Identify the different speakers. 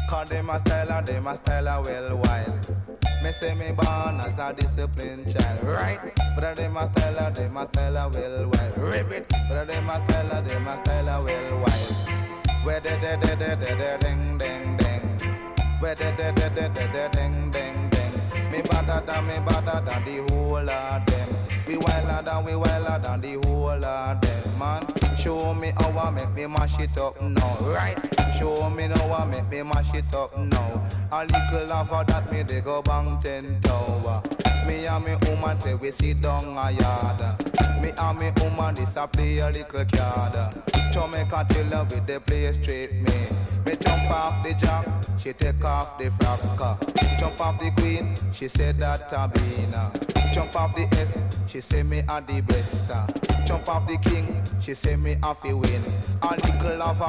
Speaker 1: Cause them a style a well wild. Me say me born as a disciplined child, right? But them a style a well wild. Ribbit. But them a style a well wild. Where de ding ding ding. Where de ding ding ding. Me better than the whole of them. We wilder than the whole of them, man. Show me how I make me mash it up now, right? Show me how I make me mash it up now. A little laugh for that me they go bang 10 tower. Me and me woman say we sit down a yard. Me and me woman this a play a little card. Jamaica tell her with the play straight me. Me jump off the jack, she take off the frock. Jump off the queen, she said that Tabina. Jump off the F, she say me a the best. Jump off the king, she say me a fi win. A little of